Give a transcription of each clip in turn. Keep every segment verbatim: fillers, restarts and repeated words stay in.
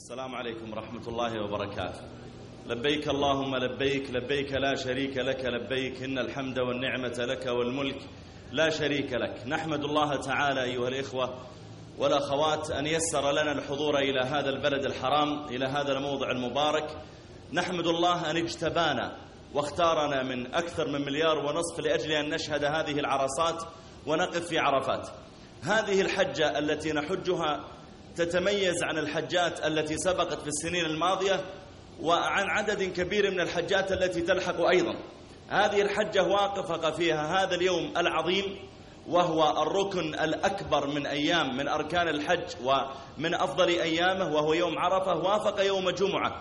السلام عليكم ورحمة الله وبركاته. لبيك اللهم لبيك، لبيك لا شريك لك لبيك، إن الحمد والنعمة لك والملك لا شريك لك. نحمد الله تعالى أيها الإخوة والأخوات أن يسر لنا الحضور إلى هذا البلد الحرام، إلى هذا الموضع المبارك. نحمد الله أن اجتبانا واختارنا من أكثر من مليار ونصف لأجل أن نشهد هذه العرصات ونقف في عرفات. هذه الحجة التي نحجها تتميز عن الحجات التي سبقت في السنين الماضية وعن عدد كبير من الحجات التي تلحق أيضا. هذه الحجة وافق فيها هذا اليوم العظيم، وهو الركن الأكبر من أيام من أركان الحج ومن أفضل أيامه، وهو يوم عرفة، وافق يوم جمعة.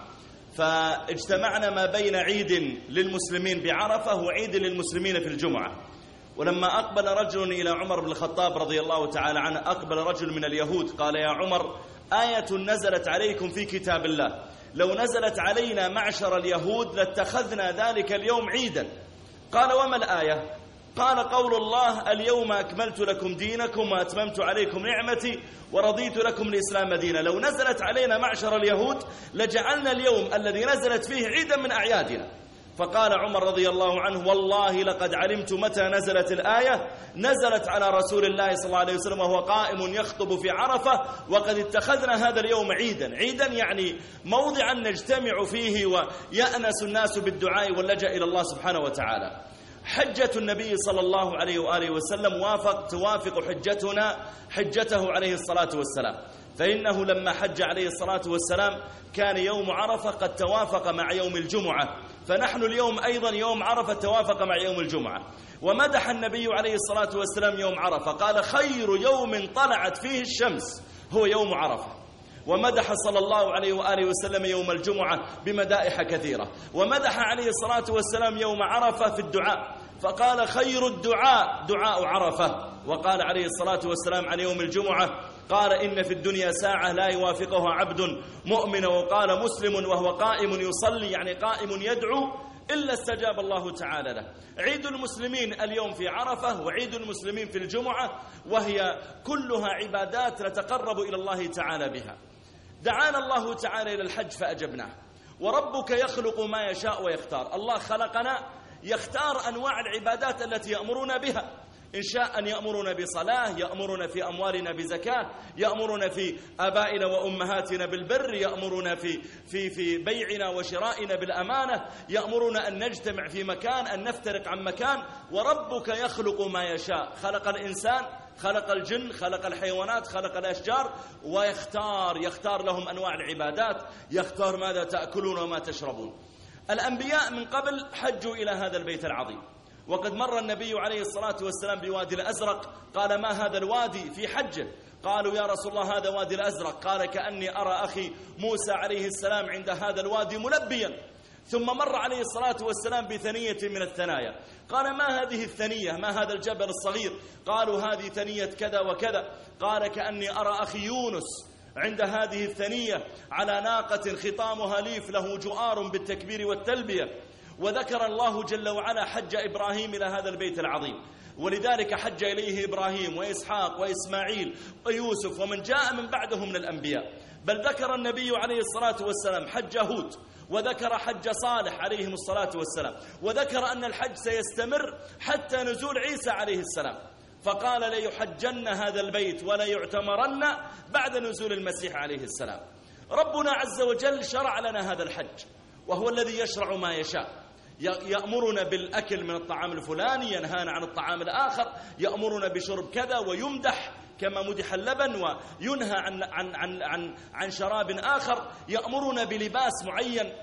فاجتمعنا ما بين عيد للمسلمين بعرفة وعيد للمسلمين في الجمعة. ولما أقبل رجل إلى عمر بن الخطاب رضي الله تعالى عنه، أقبل رجل من اليهود قال: يا عمر، آية نزلت عليكم في كتاب الله، لو نزلت علينا معشر اليهود لاتخذنا ذلك اليوم عيدا. قال: وما الآية؟ قال: قول الله: اليوم أكملت لكم دينكم وأتممت عليكم نعمتي ورضيت لكم الإسلام دينا. لو نزلت علينا معشر اليهود لجعلنا اليوم الذي نزلت فيه عيدا من أعيادنا. فقال عمر رضي الله عنه: والله لقد علمت متى نزلت الآية. نزلت على رسول الله صلى الله عليه وسلم وهو قائم يخطب في عرفة، وقد اتخذنا هذا اليوم عيدا. عيدا يعني موضعا نجتمع فيه ويأنس الناس بالدعاء واللجأ إلى الله سبحانه وتعالى. حجة النبي صلى الله عليه وآله وسلم وافق توافق حجتنا حجته عليه الصلاة والسلام، فإنه لما حج عليه الصلاة والسلام كان يوم عرفة قد توافق مع يوم الجمعة، فنحن اليوم أيضا يوم عرفة توافق مع يوم الجمعة. ومدح النبي عليه الصلاة والسلام يوم عرفة، قال: خير يوم طلعت فيه الشمس هو يوم عرفة. ومدح صلى الله عليه وآله وسلم يوم الجمعة بمدائح كثيرة. ومدح عليه الصلاة والسلام يوم عرفة في الدعاء، فقال: خير الدعاء دعاء عرفة. وقال عليه الصلاة والسلام عن يوم الجمعة، قال: إن في الدنيا ساعة لا يوافقها عبد مؤمن، وقال مسلم وهو قائم يصلي، يعني قائم يدعو، إلا استجاب الله تعالى له. عيد المسلمين اليوم في عرفة، وعيد المسلمين في الجمعة، وهي كلها عبادات نتقرب إلى الله تعالى بها. دعانا الله تعالى إلى الحج فأجبناه. وربك يخلق ما يشاء ويختار. الله خلقنا يختار أنواع العبادات التي يأمرنا بها. إن شاء أن يأمرنا بصلاة، يأمرنا في أموالنا بزكاة، يأمرنا في آبائنا وأمهاتنا بالبر، يأمرنا في في في بيعنا وشرائنا بالأمانة، يأمرنا أن نجتمع في مكان، أن نفترق عن مكان. وربك يخلق ما يشاء. خلق الإنسان، خلق الجن، خلق الحيوانات، خلق الأشجار، ويختار يختار لهم أنواع العبادات، يختار ماذا تأكلون وما تشربون. الأنبياء من قبل حجوا إلى هذا البيت العظيم، وقد مر النبي عليه الصلاة والسلام بوادي الأزرق، قال: ما هذا الوادي؟ في حجه. قالوا: يا رسول الله هذا وادي الأزرق. قال: كأني أرى أخي موسى عليه السلام عند هذا الوادي ملبيا. ثم مر عليه الصلاة والسلام بثنية من الثنايا، قال: ما هذه الثنية؟ ما هذا الجبل الصغير؟ قالوا: هذه ثنية كذا وكذا. قال: كأني أرى أخي يونس عند هذه الثنية على ناقة خطامها ليف له جؤار بالتكبير والتلبية. وذكر الله جل وعلا حج إبراهيم إلى هذا البيت العظيم، ولذلك حج إليه إبراهيم وإسحاق وإسماعيل ويوسف ومن جاء من بعدهم من الأنبياء. بل ذكر النبي عليه الصلاة والسلام حج هود، وذكر حج صالح عليهم الصلاة والسلام، وذكر أن الحج سيستمر حتى نزول عيسى عليه السلام، فقال: ليحجن هذا البيت ولا يعتمرن بعد نزول المسيح عليه السلام. ربنا عز وجل شرع لنا هذا الحج، وهو الذي يشرع ما يشاء. يأمرنا بالأكل من الطعام الفلاني، ينهانا عن الطعام الآخر، يأمرنا بشرب كذا ويمدح كما مدح اللبن، وينهى عن, عن, عن, عن, عن شراب آخر، يأمرنا بلباس معين،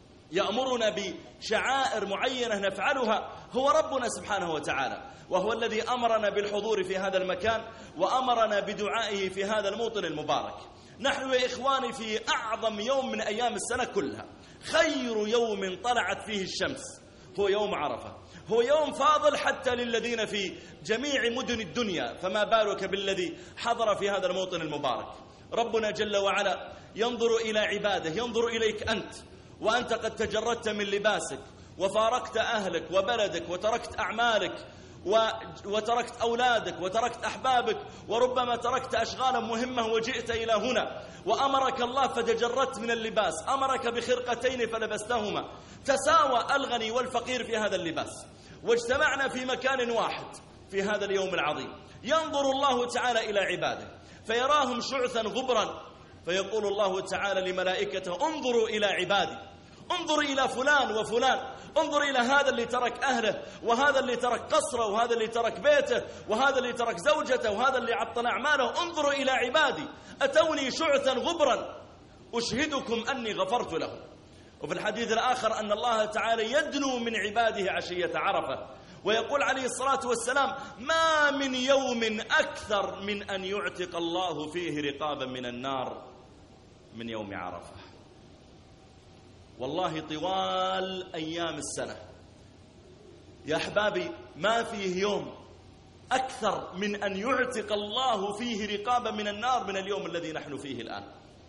يأمرنا بشعائر معينة نفعلها. هو ربنا سبحانه وتعالى، وهو الذي أمرنا بالحضور في هذا المكان، وأمرنا بدعائه في هذا الموطن المبارك. نحن يا إخواني في أعظم يوم من أيام السنة كلها، خير يوم طلعت فيه الشمس هو يوم عرفة. هو يوم فاضل حتى للذين في جميع مدن الدنيا، فما بالك بالذي حضر في هذا الموطن المبارك. ربنا جل وعلا ينظر إلى عباده، ينظر إليك أنت، وأنت قد تجردت من لباسك وفارقت أهلك وبلدك وتركت أعمالك وتركت أولادك وتركت أحبابك وربما تركت أشغالا مهمة وجئت إلى هنا، وأمرك الله فتجردت من اللباس، أمرك بخرقتين فلبستهما، تساوى الغني والفقير في هذا اللباس، واجتمعنا في مكان واحد في هذا اليوم العظيم. ينظر الله تعالى إلى عباده فيراهم شعثا غبرا، فيقول الله تعالى لملائكته: انظروا إلى عبادي، انظر إلى فلان وفلان، انظر إلى هذا اللي ترك أهله، وهذا اللي ترك قصره، وهذا اللي ترك بيته، وهذا اللي ترك زوجته، وهذا اللي عطل أعماله. انظروا إلى عبادي أتوني شعثا غبرا أشهدكم أني غفرت له. وفي الحديث الآخر أن الله تعالى يدنو من عباده عشية عرفة، ويقول عليه الصلاة والسلام: ما من يوم أكثر من أن يعتق الله فيه رقابا من النار من يوم عرفة. والله طوال أيام السنة يا أحبابي ما فيه يوم أكثر من أن يعتق الله فيه رقابا من النار من اليوم الذي نحن فيه الآن.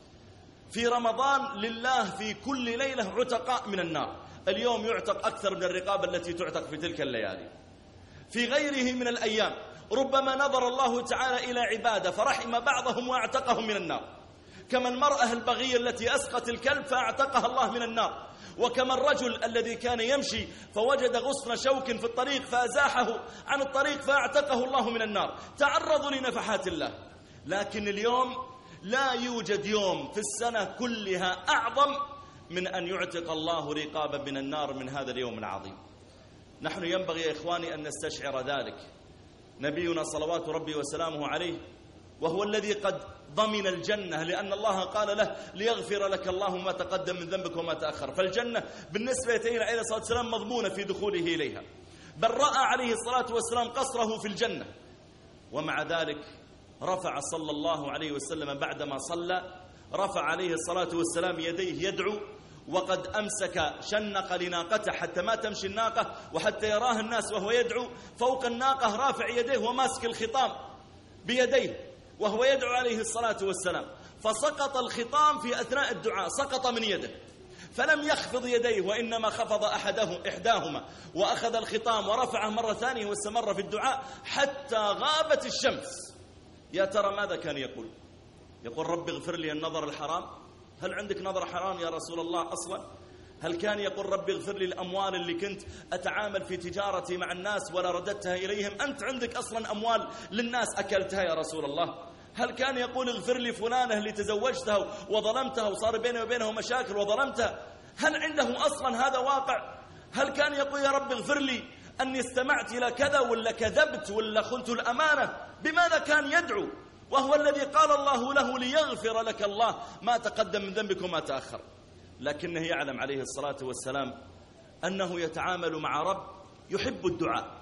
في رمضان لله في كل ليلة عتقاء من النار، اليوم يعتق أكثر من الرقاب التي تعتق في تلك الليالي. في غيره من الأيام ربما نظر الله تعالى إلى عباده فرحم بعضهم واعتقهم من النار، كما المرأة البغية التي أسقت الكلب فاعتقها الله من النار، وكما الرجل الذي كان يمشي فوجد غصن شوك في الطريق فأزاحه عن الطريق فاعتقه الله من النار. تعرضوا لنفحات الله. لكن اليوم لا يوجد يوم في السنة كلها أعظم من أن يعتق الله رقابا من النار من هذا اليوم العظيم. نحن ينبغي يا إخواني أن نستشعر ذلك. نبينا صلوات ربي وسلامه عليه وهو الذي قد ضمن الجنة، لأن الله قال له: ليغفر لك الله ما تقدم من ذنبك وما تأخر. فالجنة بالنسبة إليه عليه الصلاة والسلام مضمونة في دخوله إليها، بل رأى عليه الصلاة والسلام قصره في الجنة. ومع ذلك رفع صلى الله عليه وسلم بعدما صلى رفع عليه الصلاة والسلام يديه يدعو، وقد أمسك شنق لناقته حتى ما تمشي الناقة وحتى يراه الناس وهو يدعو فوق الناقة رافع يديه وماسك الخطام بيديه وهو يدعو عليه الصلاة والسلام، فسقط الخطام في أثناء الدعاء، سقط من يده، فلم يخفض يديه وإنما خفض أحدهم إحداهما وأخذ الخطام ورفعه مرة ثانية واستمر في الدعاء حتى غابت الشمس. يا ترى ماذا كان يقول؟ يقول: رب اغفر لي النظر الحرام. هل عندك نظر حرام يا رسول الله أصلا؟ هل كان يقول: رب اغفر لي الأموال اللي كنت أتعامل في تجارتي مع الناس ولا رددتها إليهم؟ أنت عندك أصلا أموال للناس أكلتها يا رسول الله. هل كان يقول: اغفر لي فلانة اللي تزوجتها وظلمتها وصار بيني وبينه مشاكل وظلمتها؟ هل عنده أصلا هذا واقع؟ هل كان يقول: يا رب اغفر لي أني استمعت إلى كذا ولا كذبت ولا خنت الأمانة؟ بماذا كان يدعو وهو الذي قال الله له: ليغفر لك الله ما تقدم من ذنبك وما تأخر؟ لكنه يعلم عليه الصلاة والسلام أنه يتعامل مع رب يحب الدعاء،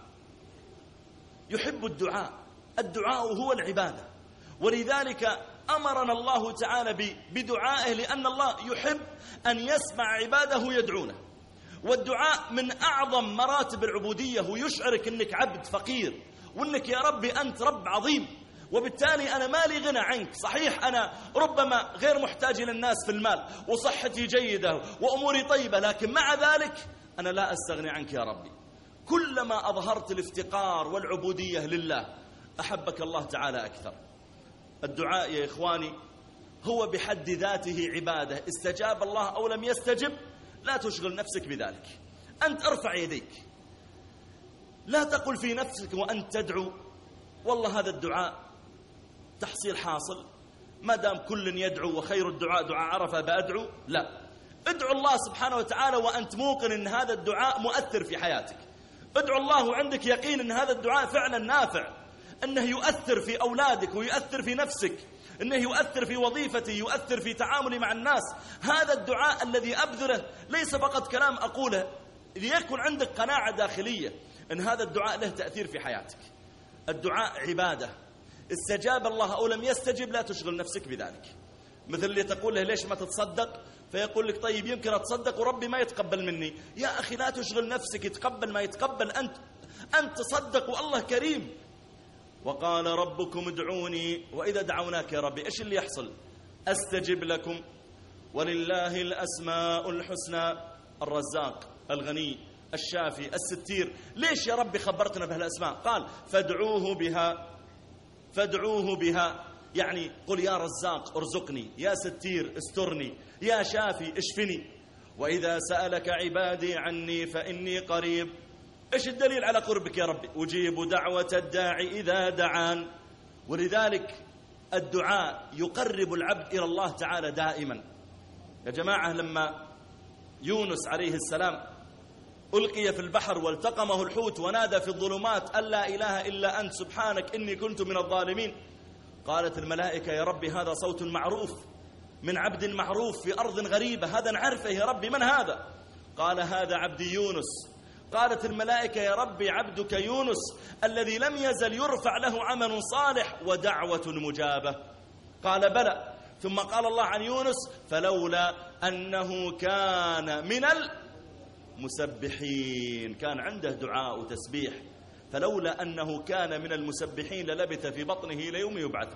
يحب الدعاء، الدعاء هو العبادة. ولذلك أمرنا الله تعالى بدعائه، لأن الله يحب أن يسمع عباده يدعونه. والدعاء من أعظم مراتب العبودية، ويشعرك أنك عبد فقير وأنك يا ربي أنت رب عظيم، وبالتالي أنا مالي غنى عنك. صحيح أنا ربما غير محتاج للناس في المال وصحتي جيدة وأموري طيبة، لكن مع ذلك أنا لا أستغني عنك يا ربي. كلما أظهرت الافتقار والعبودية لله أحبك الله تعالى أكثر. الدعاء يا إخواني هو بحد ذاته عبادة، استجاب الله أو لم يستجب لا تشغل نفسك بذلك. أنت ارفع يديك، لا تقل في نفسك وأنت تدعو: والله هذا الدعاء تحصيل حاصل، ما دام كل يدعو وخير الدعاء دعاء عرفة بأدعو. لا، ادعو الله سبحانه وتعالى وأنت موقن أن هذا الدعاء مؤثر في حياتك. ادعو الله وعندك يقين أن هذا الدعاء فعلا نافع، أنه يؤثر في أولادك ويؤثر في نفسك، أنه يؤثر في وظيفتي، يؤثر في تعاملي مع الناس. هذا الدعاء الذي أبذله ليس فقط كلام أقوله، ليكن عندك قناعة داخلية أن هذا الدعاء له تأثير في حياتك. الدعاء عبادة، استجاب الله أو لم يستجب لا تشغل نفسك بذلك. مثل اللي تقول له: ليش ما تتصدق؟ فيقول لك: طيب يمكن أتصدق وربي ما يتقبل مني. يا أخي لا تشغل نفسك، يتقبل ما يتقبل، أنت أنت تصدق والله كريم. وقال ربكم ادعوني وإذا دعوناك يا ربي إيش اللي يحصل؟ أستجب لكم ولله الأسماء الحسنى. الرزاق، الغني، الشافي، الستير. ليش يا ربي خبرتنا بهالأسماء؟ قال فادعوه بها، فادعوه بها، يعني قل يا رزاق ارزقني، يا ستير استرني، يا شافي اشفني، وإذا سألك عبادي عني فإني قريب. إيش الدليل على قربك يا ربي؟ أجيب دعوة الداعي إذا دعان. ولذلك الدعاء يقرب العبد إلى الله تعالى دائما. يا جماعة لما يونس عليه السلام ألقي في البحر والتقمه الحوت ونادى في الظلمات أن لا إله إلا أنت سبحانك إني كنت من الظالمين، قالت الملائكة يا ربي هذا صوت معروف من عبد معروف في أرض غريبة، هذا نعرفه يا ربي، من هذا؟ قال هذا عبدي يونس. قالت الملائكة يا ربي عبدك يونس الذي لم يزل يرفع له عمل صالح ودعوة مجابة. قال بلى. ثم قال الله عن يونس فلولا أنه كان من المسبحين، كان عنده دعاء وتسبيح، فلولا أنه كان من المسبحين للبث في بطنه إلى يوم يبعث.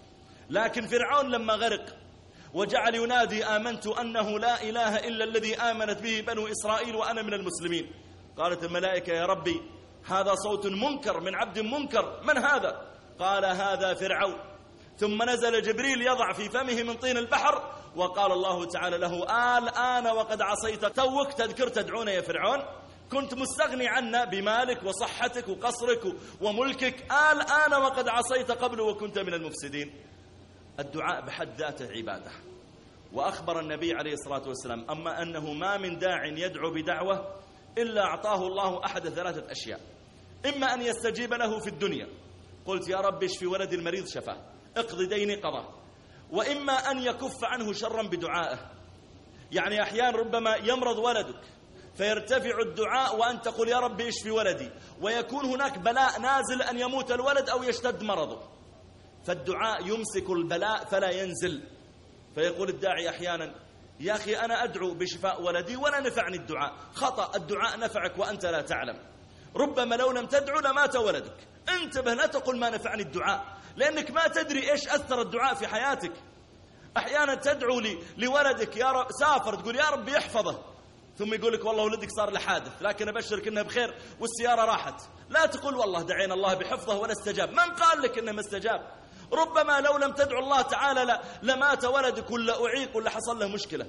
لكن فرعون لما غرق وجعل ينادي آمنت أنه لا إله إلا الذي آمنت به بنو إسرائيل وأنا من المسلمين، قالت الملائكة يا ربي هذا صوت منكر من عبد منكر، من هذا؟ قال هذا فرعون. ثم نزل جبريل يضع في فمه من طين البحر، وقال الله تعالى له الآن وقد عصيت، توك تذكر تدعون يا فرعون، كنت مستغني عنا بمالك وصحتك وقصرك وملكك، الآن وقد عصيت قبل وكنت من المفسدين. الدعاء بحد ذاته عبادة. وأخبر النبي عليه الصلاة والسلام أما أنه ما من داع يدعو بدعوة إلا أعطاه الله أحد ثلاثة أشياء، إما أن يستجيب له في الدنيا، قلت يا رب اشفي ولدي المريض شفاه، اقضي ديني قضاه، وإما أن يكف عنه شرا بدعائه. يعني أحيانا ربما يمرض ولدك فيرتفع الدعاء وأن تقول يا رب اشفي ولدي، ويكون هناك بلاء نازل أن يموت الولد أو يشتد مرضه، فالدعاء يمسك البلاء فلا ينزل. فيقول الداعي أحيانا يا أخي أنا أدعو بشفاء ولدي ولا نفعني الدعاء. خطأ، الدعاء نفعك وأنت لا تعلم. ربما لو لم تدعو لمات ولدك. انتبه، لا تقول ما نفعني الدعاء، لأنك ما تدري إيش أثر الدعاء في حياتك. أحيانا تدعو لي لولدك يا رب سافر، تقول يا رب يحفظه، ثم يقول لك والله ولدك صار له حادث لكن أبشرك إنه بخير والسيارة راحت. لا تقول والله دعينا الله بحفظه ولا استجاب، من قال لك إنه ما استجاب؟ ربما لو لم تدعو الله تعالى لمات ولدك ولا أعيق ولا حصل له مشكلة.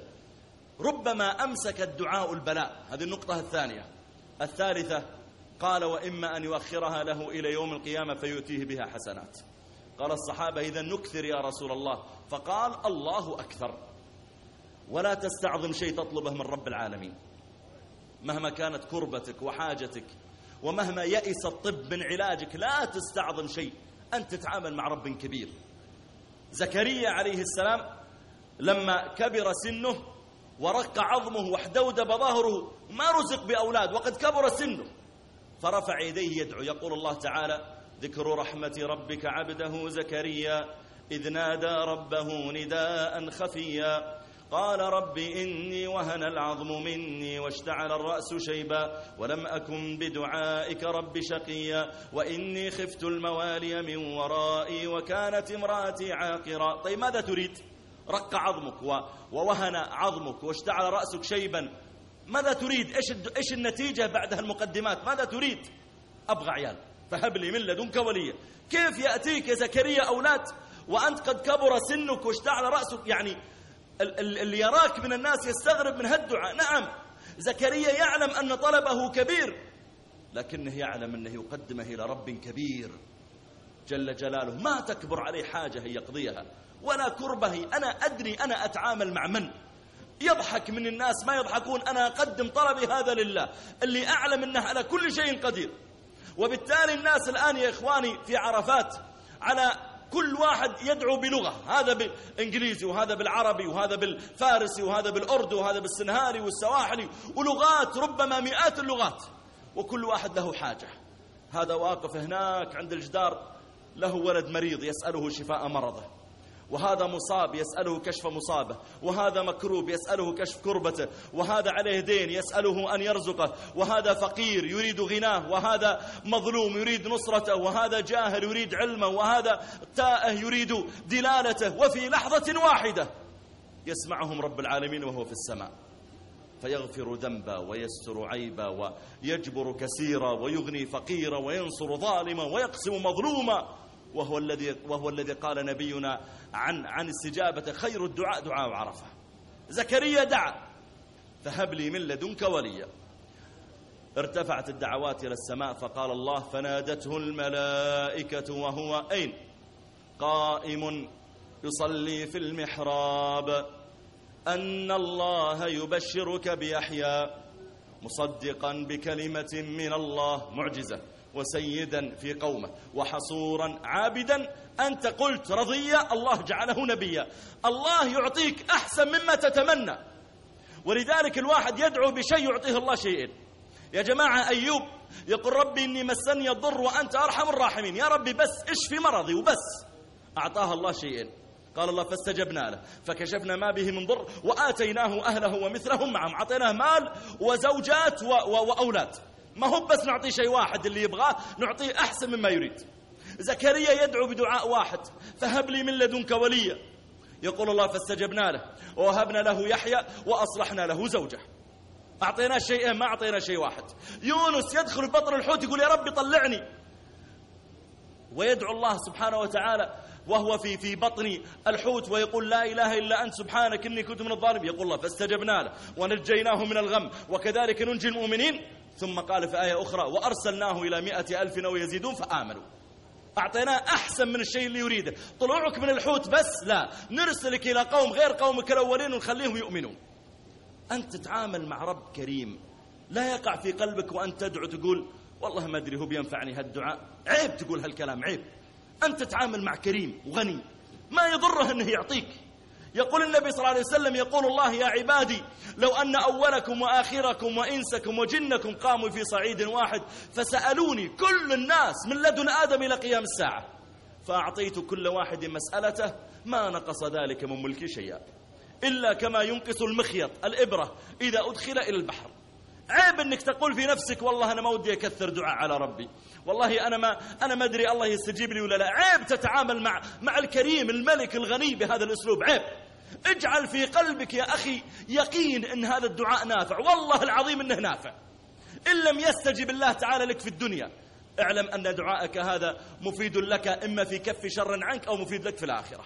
ربما أمسك الدعاء البلاء. هذه النقطة الثانية. الثالثة قال وإما أن يؤخرها له إلى يوم القيامة فيؤتيه بها حسنات. قال الصحابة إذا نكثر يا رسول الله، فقال الله أكثر. ولا تستعظم شيء تطلبه من رب العالمين مهما كانت كربتك وحاجتك، ومهما يئس الطب من علاجك، لا تستعظم شيء، أن تتعامل مع رب كبير. زكريا عليه السلام لما كبر سنه ورق عظمه واحدودب ظهره ما رزق بأولاد وقد كبر سنه، فرفع يديه يدعو، يقول الله تعالى ذكر رحمة ربك عبده زكريا إذ نادى ربه نداء خفيا قال رب إني وهن العظم مني واشتعل الرأس شيبا ولم أكن بدعائك رب شقيا وإني خفت الموالي من ورائي وكانت امرأتي عاقرا. طيب ماذا تريد؟ رق عظمك ووهن عظمك واشتعل رأسك شيبا، ماذا تريد؟ إيش إيش النتيجة بعد هالمقدمات؟ ماذا تريد؟ أبغى عيال فهب لي من لدنك وليا. كيف يأتيك يا زكريا أولاد وأنت قد كبر سنك واشتعل رأسك؟ يعني اللي يراك من الناس يستغرب من هالدعاء. نعم زكريا يعلم أن طلبه كبير، لكنه يعلم أنه يقدمه إلى رب كبير جل جلاله ما تكبر عليه حاجة يقضيها ولا كربه. أنا أدري أنا أتعامل مع من يضحك من الناس ما يضحكون، أنا أقدم طلبي هذا لله اللي أعلم أنه على كل شيء قدير. وبالتالي الناس الآن يا إخواني في عرفات على كل واحد يدعو بلغة، هذا بالإنجليزي وهذا بالعربي وهذا بالفارسي وهذا بالأردو وهذا بالسنهاري والسواحلي ولغات، ربما مئات اللغات، وكل واحد له حاجة. هذا واقف هناك عند الجدار له ولد مريض يسأله شفاء مرضه، وهذا مصاب يسأله كشف مصابه، وهذا مكروب يسأله كشف كربته، وهذا عليه دين يسأله أن يرزقه، وهذا فقير يريد غناه، وهذا مظلوم يريد نصرته، وهذا جاهل يريد علمه، وهذا تائه يريد دلالته. وفي لحظة واحدة يسمعهم رب العالمين وهو في السماء. فيغفر ذنبا ويستر عيبا ويجبر كسيرا ويغني فقيرا وينصر ظالما ويقسم مظلوما، وهو الذي وهو الذي قال نبينا عن عن استجابة خير الدعاء دعاء عرفة. زكريا دعا فهب لي من لدنك وليا. ارتفعت الدعوات إلى السماء، فقال الله: فنادته الملائكة وهو أين؟ قائم يصلي في المحراب أن الله يبشرك بيحيى مصدقا بكلمة من الله معجزة وسيدا في قومه وحصورا عابدا. أنت قلت رضيا، الله جعله نبيا. الله يعطيك أحسن مما تتمنى، ولذلك الواحد يدعو بشيء يعطيه الله شيئين. يا جماعة أيوب يقول: ربي إني مسني الضر وأنت أرحم الراحمين، يا ربي بس اشفي مرضي وبس. أعطاه الله شيئين، قال الله: فاستجبنا له فكشفنا ما به من ضر وآتيناه أهله ومثلهم معهم. أعطيناه مال وزوجات و... و... وأولاد. ما هو بس نعطيه شيء واحد اللي يبغاه، نعطيه أحسن مما يريد. زكريا يدعو بدعاء واحد: فهب لي من لدنك وليا. يقول الله: فاستجبنا له ووهبنا له يحيى وأصلحنا له زوجه. أعطيناه شيئين، ما أعطينا شيء واحد. يونس يدخل بطن الحوت يقول: يا رب طلعني، ويدعو الله سبحانه وتعالى وهو في في بطن الحوت ويقول: لا إله إلا أنت سبحانك إني كنت من الظالمين. يقول الله: فاستجبنا له ونجيناه من الغم وكذلك ننجي المؤمنين. ثم قال في آية أخرى: وأرسلناه إلى مئة ألف أو يزيدون فآمنوا. أعطيناه أحسن من الشيء اللي يريده. طلوعك من الحوت بس لا، نرسلك إلى قوم غير قومك الأولين ونخليهم يؤمنون. أنت تتعامل مع رب كريم، لا يقع في قلبك وأنت تدعو تقول: والله ما أدري هو بينفعني هالدعاء. عيب تقول هالكلام، عيب. أنت تتعامل مع كريم وغني ما يضره أنه يعطيك. يقول النبي صلى الله عليه وسلم: يقول الله: يا عبادي لو أن أولكم وآخركم وإنسكم وجنكم قاموا في صعيد واحد فسألوني كل الناس من لدن آدم إلى قيام الساعة فأعطيت كل واحد مسألته ما نقص ذلك من ملكي شيئا إلا كما ينقص المخيط الإبرة إذا أدخل إلى البحر. عيب أنك تقول في نفسك: والله أنا ما ودي أكثر دعاء على ربي، والله أنا ما أنا ما أدري الله يستجيب لي ولا لا. عيب تتعامل مع مع الكريم الملك الغني بهذا الأسلوب. عيب. اجعل في قلبك يا أخي يقين أن هذا الدعاء نافع، والله العظيم أنه نافع. إن لم يستجب الله تعالى لك في الدنيا، اعلم أن دعائك هذا مفيد لك إما في كف شر عنك أو مفيد لك في الآخرة.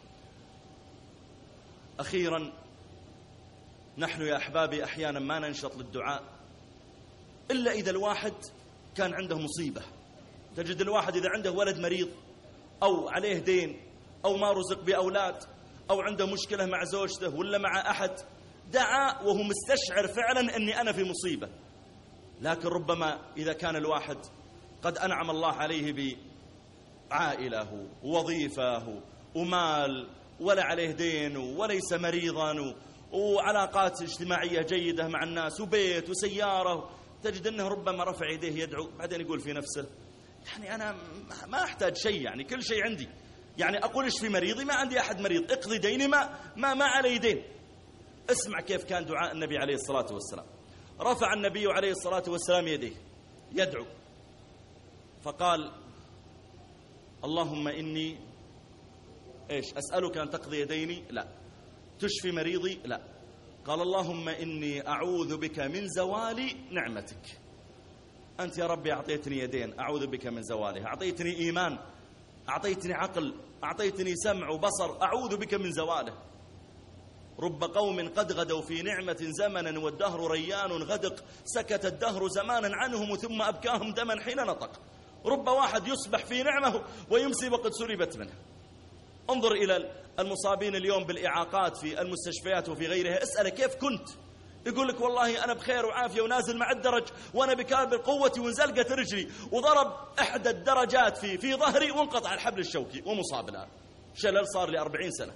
أخيرا، نحن يا أحبابي أحيانا ما ننشط للدعاء إلا إذا الواحد كان عنده مصيبة. تجد الواحد إذا عنده ولد مريض أو عليه دين أو ما رزق بأولاد أو عنده مشكلة مع زوجته ولا مع أحد، دعا وهو مستشعر فعلا أني أنا في مصيبة. لكن ربما إذا كان الواحد قد أنعم الله عليه بعائلة ووظيفة ومال ولا عليه دين وليس مريضا وعلاقات اجتماعية جيدة مع الناس وبيت وسيارة، تجد أنه ربما رفع يديه يدعو، بعدين يقول في نفسه: يعني أنا ما أحتاج شيء، يعني كل شيء عندي، يعني أقول إيش في مريضي؟ ما عندي أحد مريض، اقضي ديني، ما, ما, ما علي دين. اسمع كيف كان دعاء النبي عليه الصلاة والسلام. رفع النبي عليه الصلاة والسلام يديه يدعو فقال: اللهم إني إيش أسألك أن تقضي ديني؟ لا. تشفي مريضي؟ لا. قال: اللهم إني أعوذ بك من زوال نعمتك. أنت يا ربي أعطيتني يدين، أعوذ بك من زوالها. أعطيتني إيمان، أعطيتني عقل، أعطيتني سمع وبصر، أعوذ بك من زواله. رب قوم قد غدوا في نعمة زمنا والدهر ريان غدق سكت الدهر زمانا عنهم ثم أبكاهم دما حين نطق. رب واحد يصبح في نعمه ويمسي وقد سلبت منه. انظر إلى المصابين اليوم بالإعاقات في المستشفيات وفي غيرها، اسأله كيف كنت؟ يقول لك: والله أنا بخير وعافية ونازل مع الدرج وأنا بكامل قوتي وانزلقت رجلي وضرب إحدى الدرجات في في ظهري وانقطع الحبل الشوكي ومصاب الآن، شلل صار لي أربعين سنة.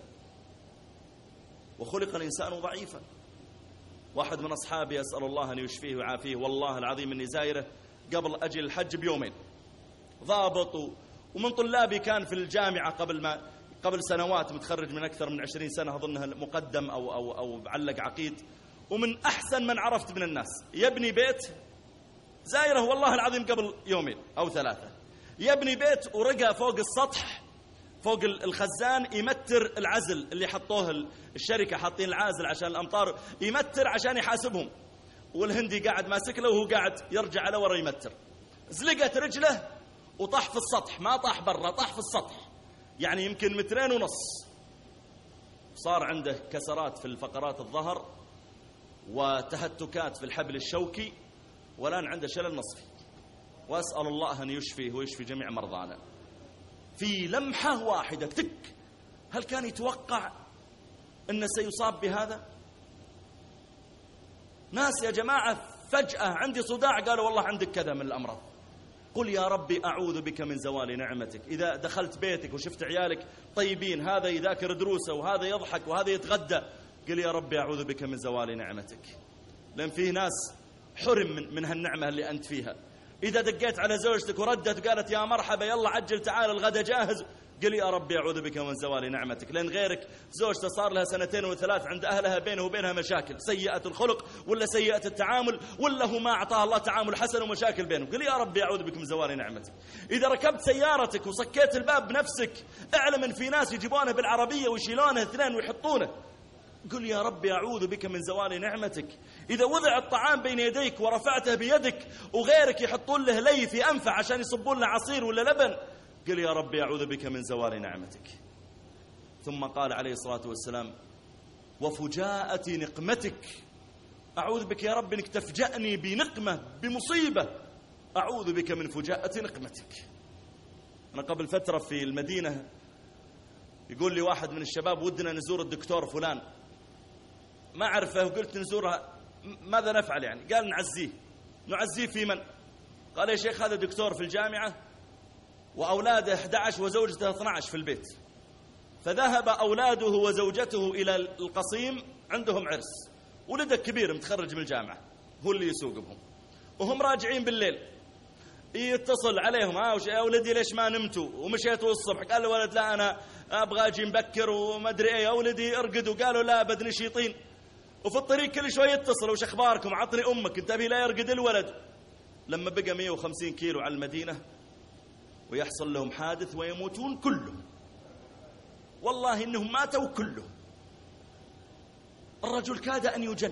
وخلق الإنسان ضعيفا. واحد من أصحابي أسأل الله أن يشفيه ويعافيه، والله العظيم أني زايره قبل أجل الحج بيومين، ضابط ومن طلابي، كان في الجامعة قبل ما قبل سنوات، متخرج من أكثر من عشرين سنة أظنها مقدم أو أو أو علق عقيد، ومن أحسن من عرفت من الناس. يبني بيت، زايره والله العظيم قبل يومين أو ثلاثة، يبني بيت ورقى فوق السطح فوق الخزان يمتر العزل اللي حطوه الشركة، حاطين العازل عشان الأمطار، يمتر عشان يحاسبهم، والهندي قاعد ماسك له وهو قاعد يرجع على ورا يمتر. زلقت رجله وطاح في السطح، ما طاح برا، طاح في السطح، يعني يمكن مترين ونص. صار عنده كسرات في الفقرات الظهر وتهتكات في الحبل الشوكي، والآن عنده شلل نصفي، وأسأل الله أن يشفيه ويشفي جميع مرضانا. في لمحة واحدة تك، هل كان يتوقع أنه سيصاب بهذا؟ ناس يا جماعة فجأة عندي صداع قالوا والله عندك كذا من الأمراض. قل يا ربي أعوذ بك من زوال نعمتك. إذا دخلت بيتك وشفت عيالك طيبين، هذا يذاكر دروسه وهذا يضحك وهذا يتغدى، قل يا ربي أعوذ بك من زوال نعمتك، لأن فيه ناس حرم من, من هالنعمة اللي أنت فيها. إذا دقيت على زوجتك وردت وقالت يا مرحبا يلا عجل تعال الغدا جاهز، قل يا ربي أعوذ بك من زوال نعمتك، لأن غيرك زوجته صار لها سنتين وثلاث عند أهلها بينه وبينها مشاكل، سيئة الخلق ولا سيئة التعامل، ولا هو ما أعطاه الله تعامل حسن ومشاكل بينهم، قل يا ربي أعوذ بك من زوال نعمتك. إذا ركبت سيارتك وصكيت الباب بنفسك، اعلم أن في ناس يجيبونه بالعربية ويشيلونه اثنين ويحطونه، قل يا ربي أعوذ بك من زوال نعمتك. إذا وضع الطعام بين يديك ورفعته بيدك وغيرك يحطون له لي في أنفه عشان يصبون له عصير ولا لبن، قل يا ربي أعوذ بك من زوال نعمتك. ثم قال عليه الصلاة والسلام وفجاءة نقمتك، أعوذ بك يا رب أنك تفجأني بنقمة بمصيبة، أعوذ بك من فجاءة نقمتك. أنا قبل فترة في المدينة يقول لي واحد من الشباب ودنا نزور الدكتور فلان، ما أعرفه، وقلت نزورها ماذا نفعل يعني؟ قال نعزيه. نعزيه في من؟ قال يا شيخ هذا دكتور في الجامعة وأولاده أحد عشر وزوجته اثني عشر في البيت، فذهب أولاده وزوجته إلى القصيم، عندهم عرس، ولده كبير متخرج من الجامعة هو اللي يسوق بهم، وهم راجعين بالليل يتصل عليهم ها وش يا ولدي ليش ما نمتوا ومشيتوا الصبح؟ قال له ولد لا أنا أبغى أجي مبكر وما أدري إيه، يا ولدي ارقدوا، قالوا لا بدني شيطين، وفي الطريق كل شوي يتصل وش أخباركم عطني أمك انتبه لا يرقد الولد. لما بقى مئة وخمسين كيلو على المدينة ويحصل لهم حادث ويموتون كلهم، والله إنهم ماتوا كلهم. الرجل كاد أن يجن،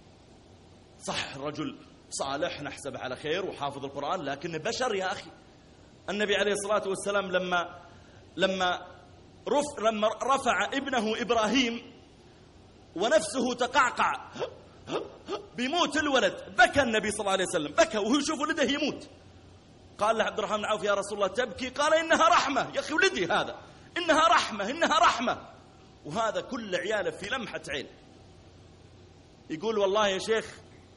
صح الرجل صالح نحسب على خير وحافظ القرآن، لكن بشر يا أخي. النبي عليه الصلاة والسلام لما لما رف لما رفع ابنه إبراهيم ونفسه تقعقع بيموت الولد، بكى النبي صلى الله عليه وسلم، بكى وهو يشوف ولده يموت. قال له عبد الرحمن بن عوف يا رسول الله تبكي؟ قال إنها رحمة يا أخي ولدي هذا، إنها رحمة إنها رحمة. وهذا كل عياله في لمحة عين. يقول والله يا شيخ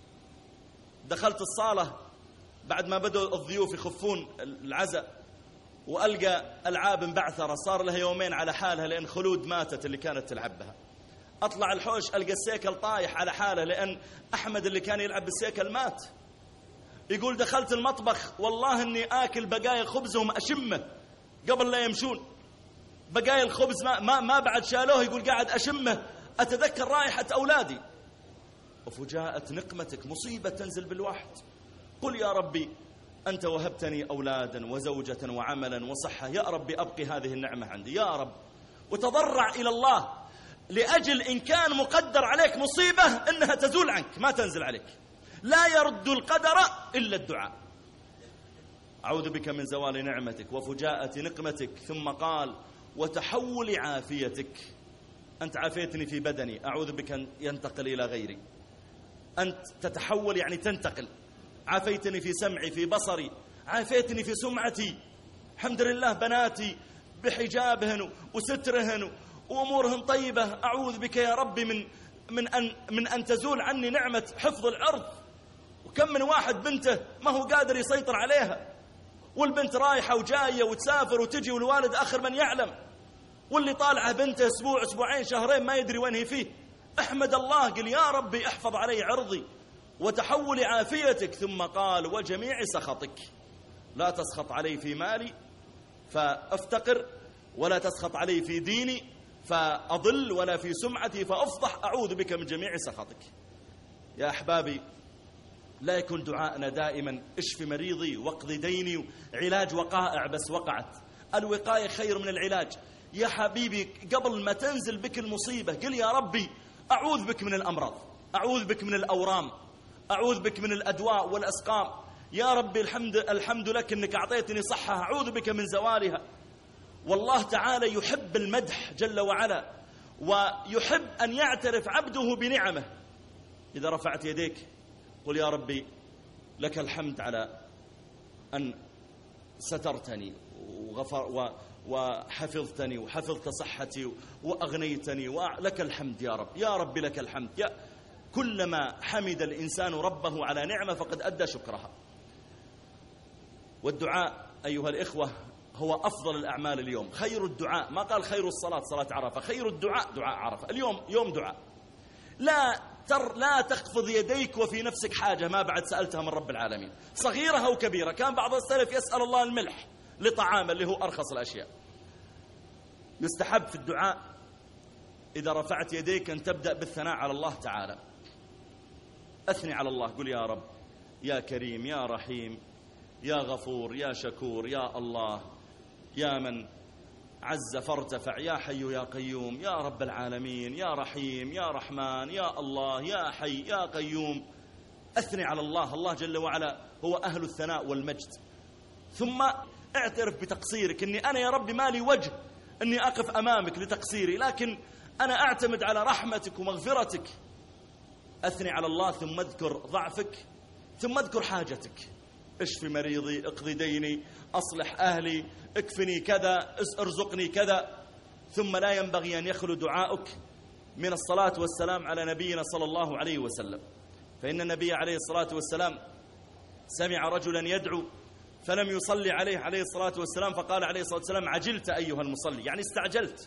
دخلت الصالة بعد ما بدأوا الضيوف يخفون العزاء، وألقى ألعاب مبعثرة صار لها يومين على حالها لأن خلود ماتت اللي كانت تلعب بها. أطلع الحوش ألقى السيكل طايح على حاله لأن أحمد اللي كان يلعب بالسيكل مات. يقول دخلت المطبخ والله أني آكل بقايا خبزهم أشمه قبل لا يمشون، بقايا الخبز ما, ما, ما بعد شالوه، يقول قاعد أشمه أتذكر رائحة أولادي. وفجاءة نقمتك، مصيبة تنزل بالواحد. قل يا ربي أنت وهبتني أولادا وزوجة وعملا وصحة، يا ربي أبقي هذه النعمة عندي يا رب، وتضرع إلى الله لأجل إن كان مقدر عليك مصيبة إنها تزول عنك ما تنزل عليك. لا يرد القدر إلا الدعاء. أعوذ بك من زوال نعمتك وفجاءة نقمتك. ثم قال وتحول عافيتك، أنت عافيتني في بدني، أعوذ بك أن ينتقل إلى غيري. أنت تتحول يعني تنتقل. عافيتني في سمعي في بصري، عافيتني في سمعتي، الحمد لله بناتي بحجابهن وسترهن وأمورهن طيبة. أعوذ بك يا ربي من من أن من أن تزول عني نعمة حفظ العرض. وكم من واحد بنته ما هو قادر يسيطر عليها، والبنت رايحة وجاية وتسافر وتجي والوالد آخر من يعلم، واللي طالعه بنته أسبوع أسبوعين شهرين ما يدري وين هي فيه. احمد الله، قل يا ربي احفظ علي عرضي وتحول عافيتك. ثم قال وجميع سخطك، لا تسخط علي في مالي فأفتقر، ولا تسخط علي في ديني فأضل، ولا في سمعتي فأفضح، أعوذ بك من جميع سخطك. يا أحبابي لا يكون دعاءنا دائما اشف مريضي واقضي ديني، علاج وقائع بس وقعت. الوقاية خير من العلاج. يا حبيبي قبل ما تنزل بك المصيبة قل يا ربي أعوذ بك من الأمراض، أعوذ بك من الأورام، أعوذ بك من الأدواء والأسقام. يا ربي الحمد, الحمد لك أنك أعطيتني صحة، أعوذ بك من زوالها. والله تعالى يحب المدح جل وعلا، ويحب أن يعترف عبده بنعمه. إذا رفعت يديك قل يا ربي لك الحمد على أن سترتني وغفر وحفظتني وحفظت صحتي وأغنيتني، ولك الحمد يا رب، يا رب لك الحمد. يا كلما حمد الإنسان ربه على نعمة فقد أدى شكرها. والدعاء أيها الإخوة هو أفضل الأعمال اليوم. خير الدعاء، ما قال خير الصلاة صلاة عرفة، خير الدعاء دعاء عرفة. اليوم يوم دعاء. لا تر لا تخفض يديك وفي نفسك حاجة ما بعد سألتها من رب العالمين، صغيرة أو كبيرة. كان بعض السلف يسأل الله الملح لطعام اللي هو أرخص الأشياء. يستحب في الدعاء إذا رفعت يديك أن تبدأ بالثناء على الله تعالى. أثني على الله، قل يا رب يا كريم يا رحيم يا غفور يا شكور يا الله يا من عز فارتفع يا حي يا قيوم يا رب العالمين يا رحيم يا رحمن يا الله يا حي يا قيوم. أثني على الله، الله جل وعلا هو أهل الثناء والمجد. ثم اعترف بتقصيرك، أني أنا يا رب ما لي وجه أني أقف أمامك لتقصيري، لكن أنا أعتمد على رحمتك ومغفرتك. أثني على الله ثم اذكر ضعفك، ثم اذكر حاجتك. اشفي مريضي، اقضي ديني، أصلح أهلي، اكفني كذا، ارزقني كذا. ثم لا ينبغي أن يخلو دعاؤك من الصلاة والسلام على نبينا صلى الله عليه وسلم. فإن النبي عليه الصلاة والسلام سمع رجلا يدعو فلم يصلي عليه عليه الصلاة والسلام، فقال عليه الصلاة والسلام عجلت أيها المصلي، يعني استعجلت.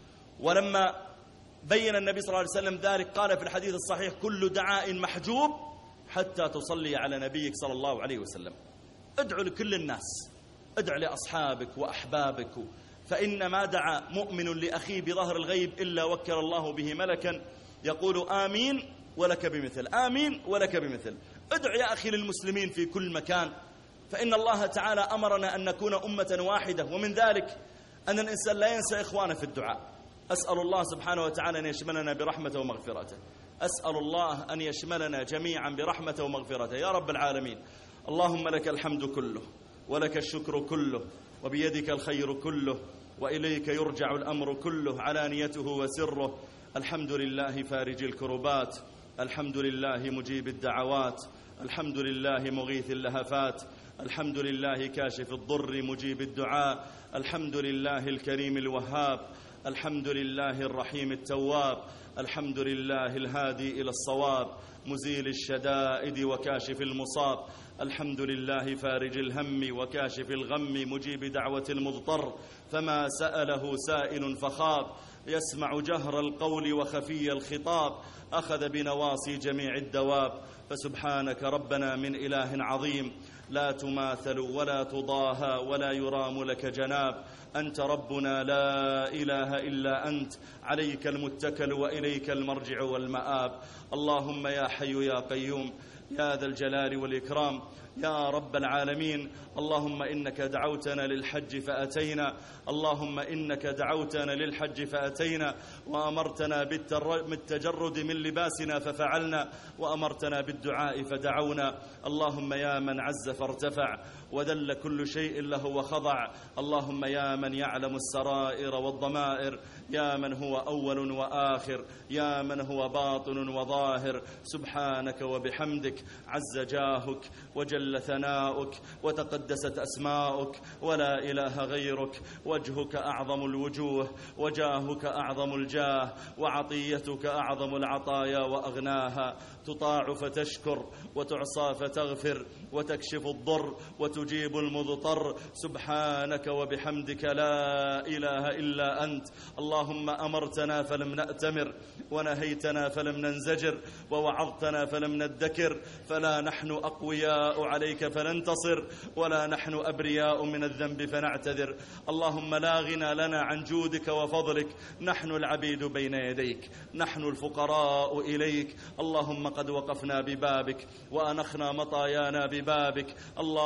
ولما بين النبي صلى الله عليه وسلم ذلك قال في الحديث الصحيح كل دعاء محجوب حتى تصلي على نبيك صلى الله عليه وسلم. ادعو لكل الناس، ادعو لأصحابك وأحبابك، فإن ما دعا مؤمن لأخيه بظهر الغيب إلا وكل الله به ملكا يقول آمين ولك بمثل، آمين ولك بمثل. ادعو يا أخي للمسلمين في كل مكان، فإن الله تعالى أمرنا أن نكون أمة واحدة، ومن ذلك أن الإنسان لا ينسى إخوانه في الدعاء. أسأل الله سبحانه وتعالى أن يشملنا برحمته ومغفرته، أسأل الله أن يشملنا جميعا برحمته ومغفرته يا رب العالمين. اللهم لك الحمد كله ولك الشكر كله وبيدك الخير كله وإليك يرجع الأمر كله علانيته وسره. الحمد لله فارج الكربات، الحمد لله مجيب الدعوات، الحمد لله مغيث اللهفات، الحمد لله كاشف الضر مجيب الدعاء، الحمد لله الكريم الوهاب، الحمد لله الرحيم التواب، الحمد لله الهادي إلى الصواب مزيل الشدائد وكاشف المصاب، الحمد لله فارج الهم وكاشف الغم مجيب دعوة المضطر، فما سأله سائل فخاب، يسمع جهر القول وخفي الخطاب، أخذ بنواصي جميع الدواب. فسبحانك ربنا من إله عظيم لا تماثل ولا تضاهى ولا يرام لك جناب. أنت ربنا لا إله إلا أنت، عليك المتكل وإليك المرجع والمآب. اللهم يا حي يا قيوم يا ذا الجلال والإكرام يا رب العالمين، اللهم إنك دعوتنا للحج فأتينا، اللهم إنك دعوتنا للحج فأتينا، وأمرتنا بالتجرد من لباسنا ففعلنا، وأمرتنا بالدعاء فدعونا. اللهم يا من عز فارتفع وذل كل شيء له وخضع، اللهم يا من يعلم السرائر والضمائر، يا من هو أول وآخر، يا من هو باطن وظاهر، سبحانك وبحمدك عز جاهك وجل ثناؤك وتقدست أسماؤك ولا إله غيرك، وجهك أعظم الوجوه وجاهك أعظم الجاه وعطيتك أعظم العطايا وأغناها، تطاع فتشكر وتعصى فتغفر وتكشف الضر وتجيب المضطر، سبحانك وبحمدك لا إله إلا أنت. اللهم أمرتنا فلم نأتمر ونهيتنا فلم ننزجر ووعظتنا فلم ندكر، فلا نحن أقوياء عليك فننتصر ولا نحن أبرياء من الذنب فنعتذر. اللهم لا غنى لنا عن جودك وفضلك، نحن العبيد بين يديك، نحن الفقراء إليك. اللهم قد وقفنا ببابك وأنخنا مطايانا ببابك، اللهم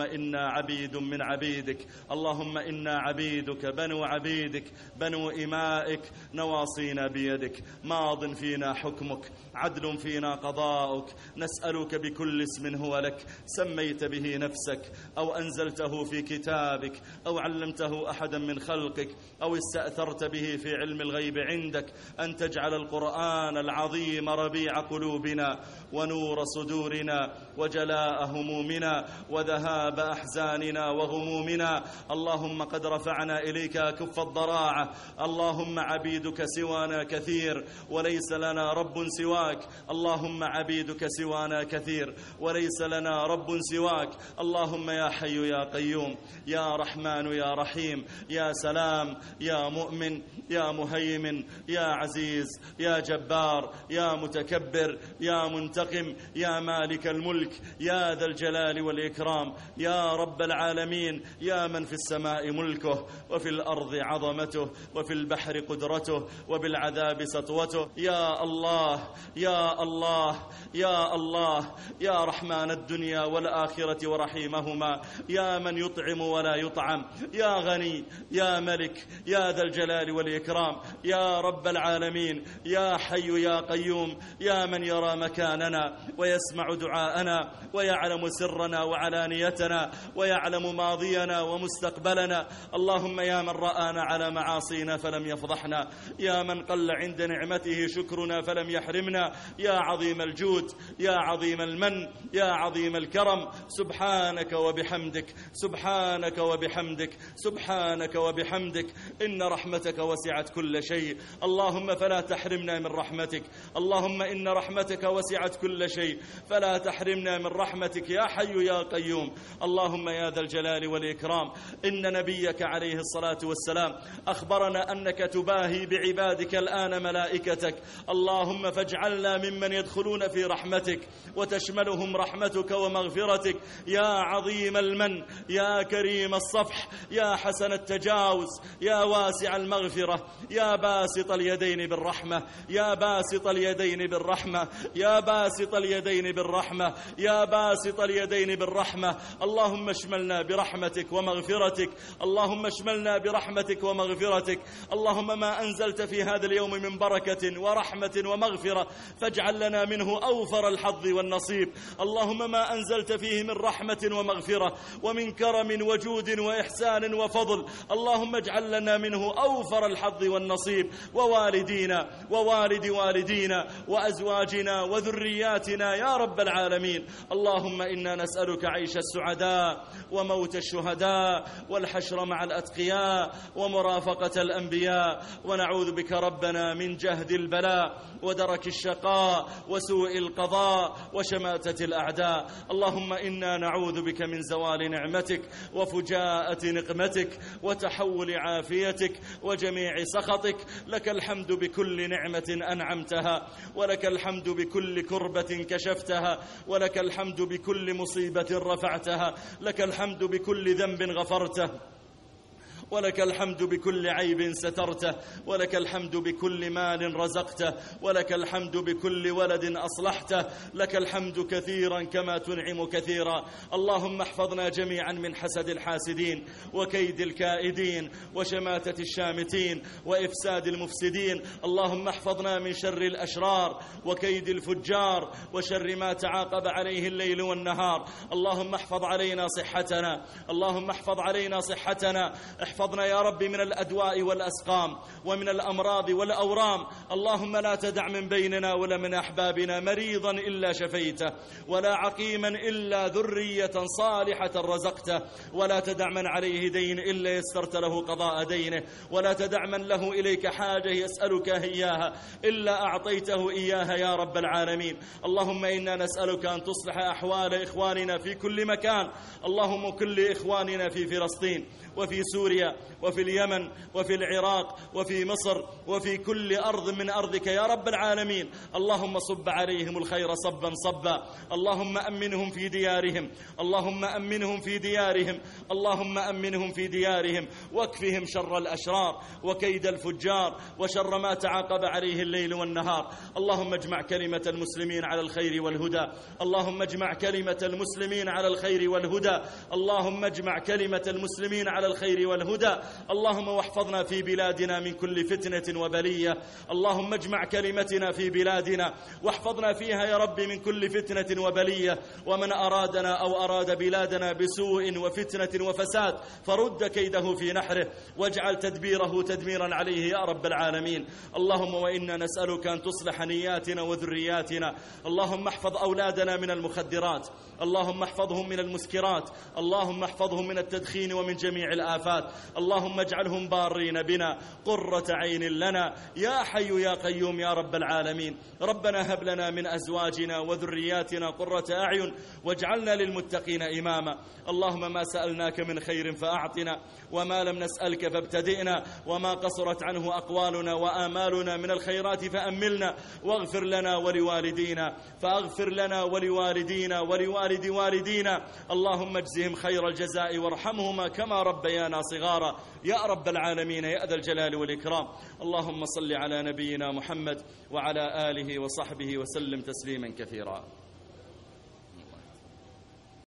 إنا عبيد من عبيدك، اللهم إنا عبيدك بنو عبيدك بنو إمائك، نواصينا بيدك، ماض فينا حكمك، عدل فينا قضاؤك. نسألك بكل اسم هو لك سميت به نفسك أو أنزلته في كتابك أو علمته أحدا من خلقك أو استأثرت به في علم الغيب عندك، أن تجعل القرآن العظيم ربيع قلوبنا ونور صدورنا وجلاء همومنا وذهاب أحزاننا وغمومنا. اللهم قد رفعنا إليك كف الضراعة، اللهم عبيدك سوانا كثير وليس لنا رب سواك، اللهم عبيدك سوانا كثير وليس لنا رب سواك. اللهم يا حي يا قيوم يا رحمن يا رحيم يا سلام يا مؤمن يا مهيمن يا عزيز يا جبار يا متكبر يا منتقم يا مالك الملك يا ذا الجلال والإكرام يا رب العالمين، يا من في السماء ملكه وفي الأرض عظمته وفي البحر قدرته وبالعذاب سطوته. يا الله يا الله يا الله يا رحمن الدنيا والآخرة ورحيمهما، يا من يطعم ولا يطعم، يا غني يا ملك يا ذا الجلال والإكرام، يا رب العالمين، يا حي يا قيوم، يا من يرى مكاننا ويسمع دعاءنا ويعلم سرنا وعلانيتنا ويعلم ماضينا ومستقبلنا. اللهم يا من رآنا على معاصينا فلم يفضحنا، يا من قل عند نعمته شكرنا فلم يحرمنا، يا عظيم الجود يا عظيم المن يا عظيم الكرم، سبحانك وبحمدك سبحانك وبحمدك سبحانك وبحمدك، إن رحمتك وسعت كل شيء، اللهم فلا تحرمنا من رحمتك، اللهم إن رحمتك وسعت كل شيء فلا تحرمنا من رحمتك يا حي يا قيوم. اللهم يا ذا الجلال والإكرام، إن نبيك عليه الصلاة والسلام أخبرنا أنك تباهي بعبادك الآن ملائكتك، اللهم فاجعلنا ممن يدخلون في رحمتك وتشملهم رحمتك ومغفرتك، يا عظيم المن يا كريم الصفح يا حسن التجاوز يا واسع المغفرة، يا باسط اليدين بالرحمة يا باسط اليدين بالرحمة يا باسط اليدين بالرحمة يا باسط اليدين بالرحمة. اللهم اشملنا برحمتك ومغفرتك، اللهم اشملنا برحمتك ومغفرتك. اللهم ما أنزلت في هذا اليوم من بركة ورحمة ومغفرة فاجعل لنا منه أوفر الحظ والنصيب، اللهم ما أنزلت فيه من رحمة ومغفرة ومن كرم وجود وإحسان وفضل، اللهم اجعل لنا منه أوفر الحظ والنصيب، ووالدينا ووالد والدينا وأزواجنا وذرياتنا يا رب العالمين. اللهم إنا نسألك عيش السعداء وموت الشهداء والحشر مع الأتقياء ومرافقة الأنبياء، ونعوذ بك ربنا من جهد البلاء ودرك الشقاء وسوء القضاء وشماتة الأعداء. اللهم إنا نعوذ بك من زوال نعمتك وفجاءة نقمتك وتحول عافيتك وجميع سخطك. لك الحمد بكل نعمة أنعمتها، ولك الحمد بكل كربة كشفتها، ولك الحمد بكل مصيبة رفعتها، لك الحمد بكل ذنب غفرته، ولك الحمد بكل عيب سترته، ولك الحمد بكل مال رزقته، ولك الحمد بكل ولد أصلحته، لك الحمد كثيرا كما تنعم كثيرا. اللهم احفظنا جميعا من حسد الحاسدين وكيد الكائدين وشماتة الشامتين وإفساد المفسدين. اللهم احفظنا من شر الأشرار وكيد الفجار وشر ما تعاقب عليه الليل والنهار. اللهم احفظ علينا صحتنا، اللهم احفظ علينا صحتنا، احفظنا يا رب من الأدواء والأسقام ومن الأمراض والأورام. اللهم لا تدع من بيننا ولا من أحبابنا مريضا إلا شفيته، ولا عقيما إلا ذرية صالحة رزقته، ولا تدع من عليه دين إلا يسرت له قضاء دينه، ولا تدع من له إليك حاجة يسألك إياها إلا أعطيته إياها يا رب العالمين. اللهم إنا نسألك أن تصلح أحوال إخواننا في كل مكان، اللهم كل إخواننا في فلسطين وفي سوريا سوريا وفي اليمن وفي العراق وفي مصر وفي كل أرض من أرضك يا رب العالمين. اللهم صب عليهم الخير صبا صبا. اللهم أمنهم في ديارهم، اللهم أمنهم في ديارهم، اللهم أمنهم في ديارهم، واكفهم شر الأشرار وكيد الفجار وشر ما تعاقب عليه الليل والنهار. اللهم اجمع كلمة المسلمين على الخير والهدى، اللهم اجمع كلمة المسلمين على الخير والهدى، اللهم اجمع كلمة المسلمين على الخير والهدى. اللهم واحفظنا في بلادنا من كل فتنة وبلية. اللهم اجمع كلمتنا في بلادنا واحفظنا فيها يا رب من كل فتنة وبلية. ومن أرادنا أو أراد بلادنا بسوء وفتنة وفساد فرد كيده في نحره واجعل تدبيره تدميرا عليه يا رب العالمين. اللهم وإنا نسألك أن تصلح نياتنا وذرياتنا. اللهم احفظ أولادنا من المخدرات، اللهم احفظهم من المسكرات، اللهم احفظهم من التدخين ومن جميع الآفات. اللهم اجعلهم بارين بنا قرة عين لنا يا حي يا قيوم يا رب العالمين. ربنا هب لنا من أزواجنا وذرياتنا قرة أعين واجعلنا للمتقين إماما. اللهم ما سألناك من خير فأعطنا، وما لم نسألك فابتدئنا، وما قصرت عنه أقوالنا وآمالنا من الخيرات فأملنا، واغفر لنا ولوالدينا، فاغفر لنا ولوالدينا ولوالد والدينا. اللهم اجزهم خير الجزاء وارحمهما كما ربيانا صغارا يا رب العالمين يا ذا الجلال والإكرام. اللهم صل على نبينا محمد وعلى آله وصحبه وسلم تسليما كثيرا.